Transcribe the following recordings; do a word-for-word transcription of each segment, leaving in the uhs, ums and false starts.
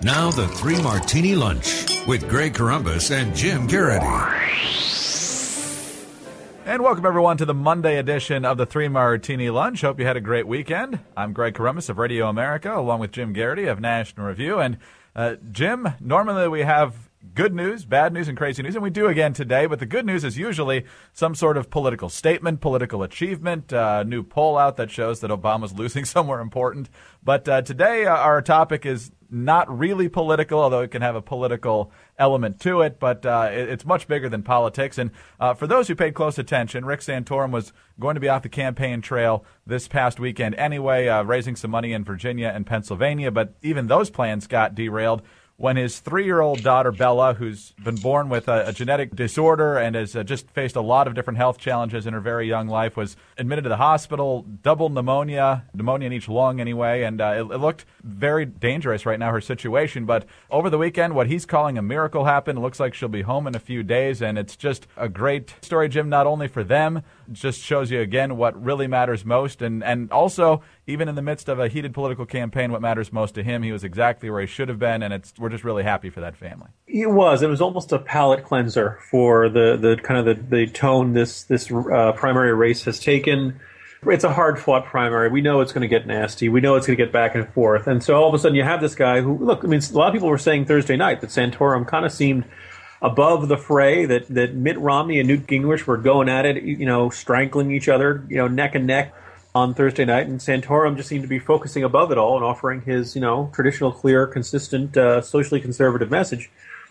Now the Three Martini Lunch with Greg Corombos and Jim Garrity. And welcome, everyone, to the Monday edition of the Three Martini Lunch. Hope you had a great weekend. I'm Greg Corombos of Radio America, along with Jim Garrity of National Review. And uh, Jim, normally we have good news, bad news, and crazy news, and we do again today. But the good news is usually some sort of political statement, political achievement, uh, new poll out that shows that Obama's losing somewhere important. But uh, today uh, our topic is not really political, although it can have a political element to it, but uh, it, it's much bigger than politics. And uh, for those who paid close attention, Rick Santorum was going to be off the campaign trail this past weekend anyway, uh, raising some money in Virginia and Pennsylvania, but even those plans got derailed when his three-year-old daughter, Bella, who's been born with a, a genetic disorder and has uh, just faced a lot of different health challenges in her very young life, was admitted to the hospital, double pneumonia, pneumonia in each lung anyway, and uh, it, it looked very dangerous right now, her situation. But over the weekend, what he's calling a miracle happened. It looks like she'll be home in a few days, and it's just a great story, Jim, not only for them, it just shows you again what really matters most, and, and also, even in the midst of a heated political campaign, what matters most to him, he was exactly where he should have been, and it's we're just really happy for that family. It was. It was almost a palate cleanser for the, the kind of the, the tone this this uh, primary race has taken. It's a hard-fought primary. We know it's going to get nasty. We know it's going to get back and forth. And so all of a sudden you have this guy who, look, I mean, a lot of people were saying Thursday night that Santorum kind of seemed above the fray, that, that Mitt Romney and Newt Gingrich were going at it, you know, strangling each other, you know, neck and neck on Thursday night, and Santorum just seemed to be focusing above it all and offering his, you know, traditional, clear, consistent, uh, socially conservative message.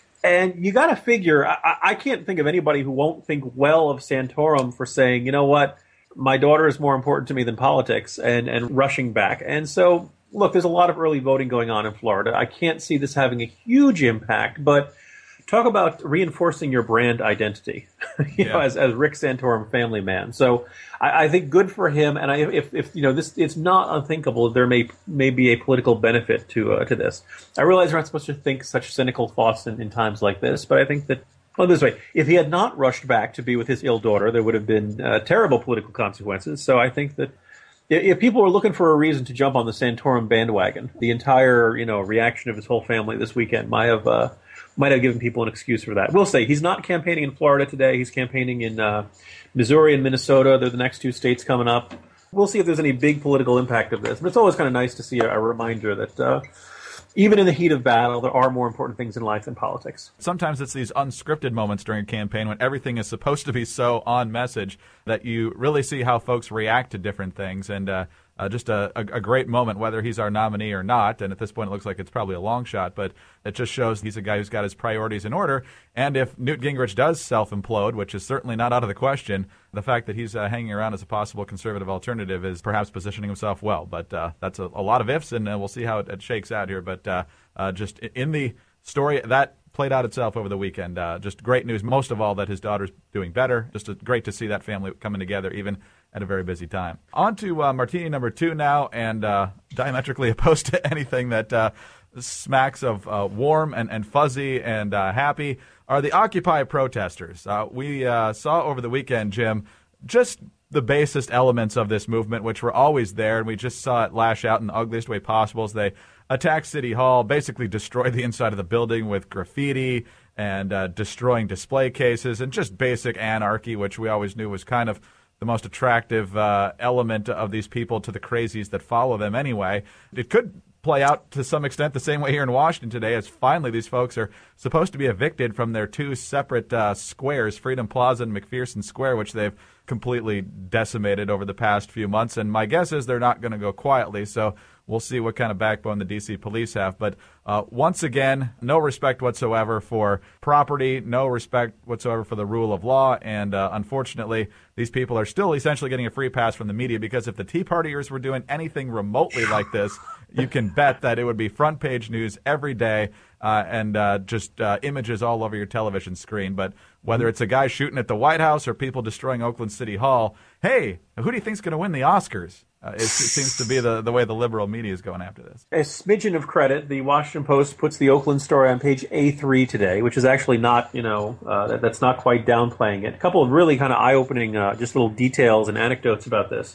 And you got to figure, I, I can't think of anybody who won't think well of Santorum for saying, you know what, my daughter is more important to me than politics, and, and rushing back. And so, look, there's a lot of early voting going on in Florida. I can't see this having a huge impact, but talk about reinforcing your brand identity, you yeah. know, as, as Rick Santorum, family man. So I, I think good for him. And I, if, if you know, this, it's not unthinkable. There may may be a political benefit to uh, to this. I realize we're not supposed to think such cynical thoughts in, in times like this, but I think that, well, this way, if he had not rushed back to be with his ill daughter, there would have been uh, terrible political consequences. So I think that if people were looking for a reason to jump on the Santorum bandwagon, the entire, you know, reaction of his whole family this weekend might have uh, might have given people an excuse for that. We'll say he's not campaigning in Florida today. He's campaigning in uh, Missouri and Minnesota. They're the next two states coming up. We'll see if there's any big political impact of this. But it's always kind of nice to see a, a reminder that uh, even in the heat of battle, there are more important things in life than politics. Sometimes it's these unscripted moments during a campaign when everything is supposed to be so on message that you really see how folks react to different things. And uh, uh, just a, a, a great moment, whether he's our nominee or not. And at this point, it looks like it's probably a long shot, but it just shows he's a guy who's got his priorities in order. And if Newt Gingrich does self-implode, which is certainly not out of the question, the fact that he's uh, hanging around as a possible conservative alternative is perhaps positioning himself well. But uh, that's a, a lot of ifs, and uh, we'll see how it, it shakes out here. But uh, uh, just in the story, that played out itself over the weekend. Uh, just great news, most of all, that his daughter's doing better. Just a, great to see that family coming together, even at a very busy time. On to uh, Martini number two now, and uh, diametrically opposed to anything that uh, smacks of uh, warm and, and fuzzy and uh, happy are the Occupy protesters. Uh, we uh, saw over the weekend, Jim, just the basest elements of this movement, which were always there, and we just saw it lash out in the ugliest way possible as they attacked City Hall, basically destroyed the inside of the building with graffiti and uh, destroying display cases and just basic anarchy, which we always knew was kind of the most attractive uh, element of these people to the crazies that follow them anyway. It could play out to some extent the same way here in Washington today, as finally these folks are supposed to be evicted from their two separate uh, squares, Freedom Plaza and McPherson Square, which they've completely decimated over the past few months. And my guess is they're not going to go quietly, so we'll see what kind of backbone the D C police have. But uh, once again, no respect whatsoever for property, no respect whatsoever for the rule of law, and uh, unfortunately, these people are still essentially getting a free pass from the media, because if the Tea Partiers were doing anything remotely like this, you can bet that it would be front page news every day uh, and uh, just uh, images all over your television screen. But whether it's a guy shooting at the White House or people destroying Oakland City Hall, hey, who do you think's going to win the Oscars? Uh, it, it seems to be the, the way the liberal media is going after this. A smidgen of credit. The Washington Post puts the Oakland story on page A three today, which is actually not, you know, uh, that, that's not quite downplaying it. A couple of really kind of eye-opening, uh, just little details and anecdotes about this.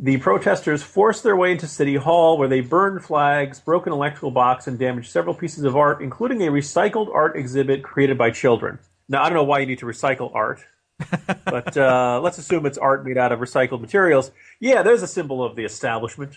The protesters forced their way into City Hall, where they burned flags, broke an electrical box, and damaged several pieces of art, including a recycled art exhibit created by children. Now, I don't know why you need to recycle art, but uh, let's assume it's art made out of recycled materials. Yeah, there's a symbol of the establishment.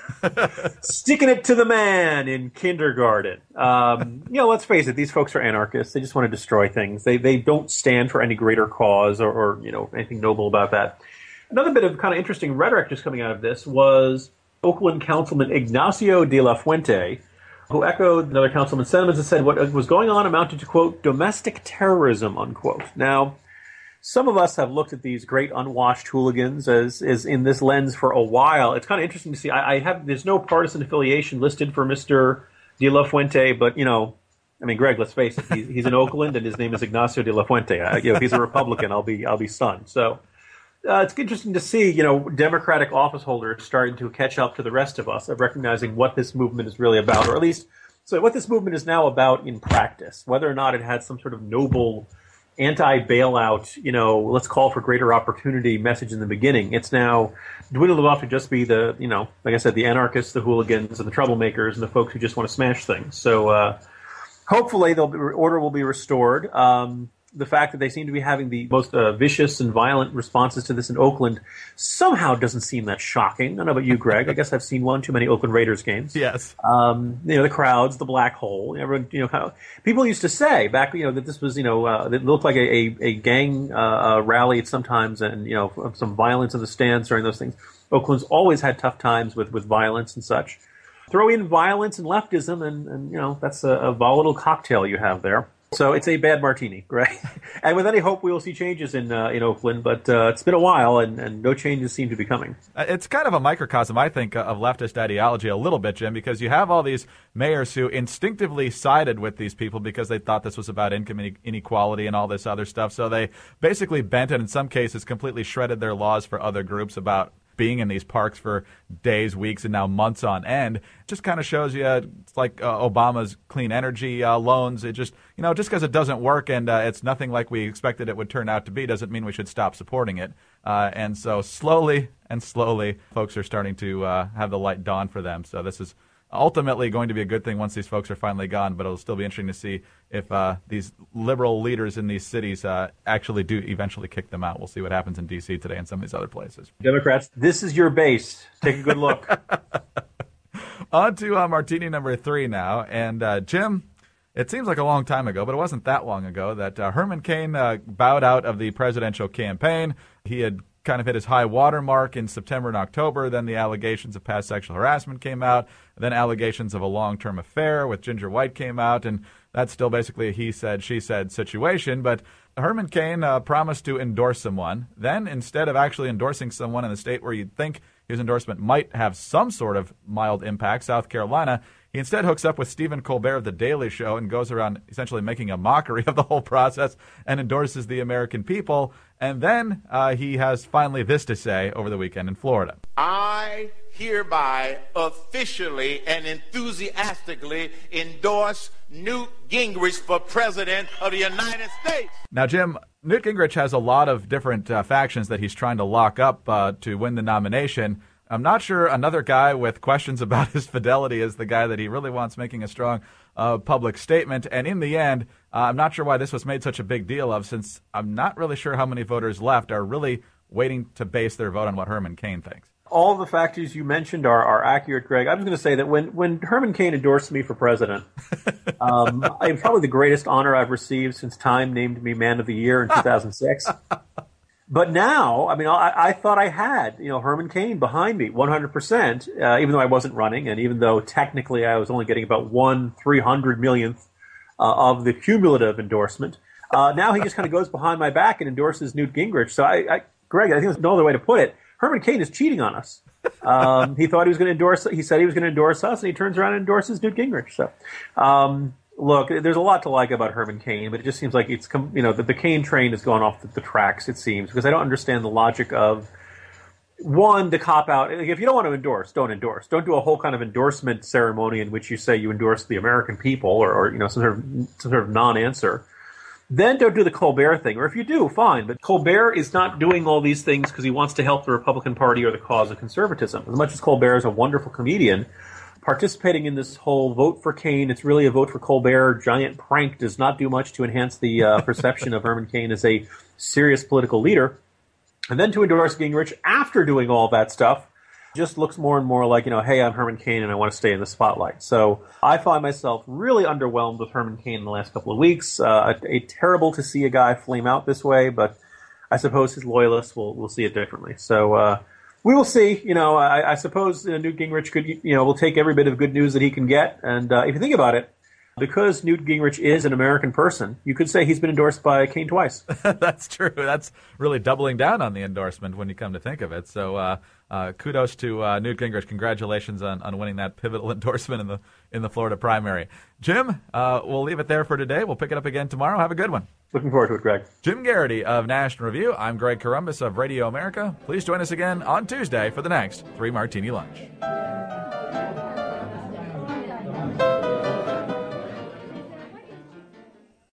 Sticking it to the man in kindergarten. Um, you know, let's face it, these folks are anarchists. They just want to destroy things. They they don't stand for any greater cause or, or you know, anything noble about that. Another bit of kind of interesting rhetoric just coming out of this was Oakland Councilman Ignacio de la Fuente, who echoed another councilman's sentiments and said what was going on amounted to, quote, domestic terrorism, unquote. Now, some of us have looked at these great unwashed hooligans as, as in this lens for a while. It's kind of interesting to see. I, I have there's no partisan affiliation listed for Mister de la Fuente, but, you know, I mean, Greg, let's face it, he's, he's in Oakland and his name is Ignacio de la Fuente. I, you know, if he's a Republican, I'll be I'll be stunned. So. Uh, it's interesting to see, you know, Democratic office holders starting to catch up to the rest of us of recognizing what this movement is really about, or at least so what this movement is now about in practice, whether or not it had some sort of noble anti-bailout, you know, let's call for greater opportunity message in the beginning. It's now dwindled off to just be the, you know, like I said, the anarchists, the hooligans, and the troublemakers, and the folks who just want to smash things. So uh, hopefully the order will be restored. Um The fact that they seem to be having the most uh, vicious and violent responses to this in Oakland somehow doesn't seem that shocking. I don't know about you, Greg. I guess I've seen one too many Oakland Raiders games. Yes. Um, you know, the crowds, the black hole. Everyone, you know, how, people used to say back, you know, that this was, you know, uh, it looked like a, a, a gang uh, uh, rally at sometimes, and you know, some violence in the stands during those things. Oakland's always had tough times with, with violence and such. Throw in violence and leftism, and, and you know, that's a, a volatile cocktail you have there. So it's a bad martini, right? And with any hope, we will see changes in uh, in Oakland, but uh, it's been a while, and, and no changes seem to be coming. It's kind of a microcosm, I think, of leftist ideology a little bit, Jim, because you have all these mayors who instinctively sided with these people because they thought this was about income inequality and all this other stuff. So they basically bent and in some cases completely shredded their laws for other groups about being in these parks for days, weeks, and now months on end. It just kind of shows you, uh, it's like uh, Obama's clean energy uh, loans. It just, you know, just because it doesn't work and uh, it's nothing like we expected it would turn out to be doesn't mean we should stop supporting it. Uh, and so slowly and slowly, folks are starting to uh, have the light dawn for them. So this is ultimately going to be a good thing once these folks are finally gone, but it'll still be interesting to see if uh, these liberal leaders in these cities uh, actually do eventually kick them out. We'll see what happens in D C today and some of these other places. Democrats, this is your base. Take a good look. On to uh, martini number three now. And uh, Jim, it seems like a long time ago, but it wasn't that long ago that uh, Herman Cain uh, bowed out of the presidential campaign. He had kind of hit his high water mark in September and October. Then the allegations of past sexual harassment came out. Then allegations of a long-term affair with Ginger White came out. And that's still basically a he said, she said situation. But Herman Cain uh, promised to endorse someone. Then instead of actually endorsing someone in the state where you'd think his endorsement might have some sort of mild impact, South Carolina, he instead hooks up with Stephen Colbert of The Daily Show and goes around essentially making a mockery of the whole process and endorses the American people. And then uh, he has finally this to say over the weekend in Florida. I hereby officially and enthusiastically endorse Newt Gingrich for president of the United States. Now, Jim, Newt Gingrich has a lot of different uh, factions that he's trying to lock up uh, to win the nomination. I'm not sure another guy with questions about his fidelity is the guy that he really wants making a strong uh, public statement. And in the end, uh, I'm not sure why this was made such a big deal of, since I'm not really sure how many voters left are really waiting to base their vote on what Herman Cain thinks. All the factors you mentioned are, are accurate, Greg. I was going to say that when, when Herman Cain endorsed me for president, um, I, probably the greatest honor I've received since Time named me Man of the Year in two thousand six. But now, I mean, I, I thought I had, you know, Herman Cain behind me one hundred percent, uh, even though I wasn't running, and even though technically I was only getting about one three hundred millionth uh, of the cumulative endorsement. Uh, now he just kind of goes behind my back and endorses Newt Gingrich. So, I, I, Greg, I think there's no other way to put it. Herman Cain is cheating on us. Um, he thought he was going to endorse. He said he was going to endorse us, and he turns around and endorses Newt Gingrich. So. Um, Look, there's a lot to like about Herman Cain, but it just seems like it's, you know, the, the Cain train has gone off the, the tracks, it seems, because I don't understand the logic of, one, the cop-out. If you don't want to endorse, don't endorse. Don't do a whole kind of endorsement ceremony in which you say you endorse the American people or, or you know, some sort of, some sort of non-answer. then don't do the Colbert thing. Or if you do, fine. But Colbert is not doing all these things because he wants to help the Republican Party or the cause of conservatism. As much as Colbert is a wonderful comedian, participating in this whole vote for Kaine, it's really a vote for Colbert giant prank, does not do much to enhance the uh, perception of Herman Cain as a serious political leader. And then to endorse Gingrich after doing all that stuff just looks more and more like, you know, hey, I'm Herman Cain and I want to stay in the spotlight. So I find myself really underwhelmed with Herman Cain in the last couple of weeks. Uh, a, a terrible to see a guy flame out this way, but I suppose his loyalists will, will see it differently. So uh, we will see. You know, I, I suppose uh, Newt Gingrich could, you know, will take every bit of good news that he can get. And uh, if you think about it, because Newt Gingrich is an American person, you could say he's been endorsed by Cain twice. That's true. That's really doubling down on the endorsement when you come to think of it. So uh, uh, kudos to uh, Newt Gingrich. Congratulations on, on winning that pivotal endorsement in the in the Florida primary. Jim, uh, we'll leave it there for today. We'll pick it up again tomorrow. Have a good one. Looking forward to it, Greg. Jim Garrity of National Review. I'm Greg Corombos of Radio America. Please join us again on Tuesday for the next Three Martini Lunch.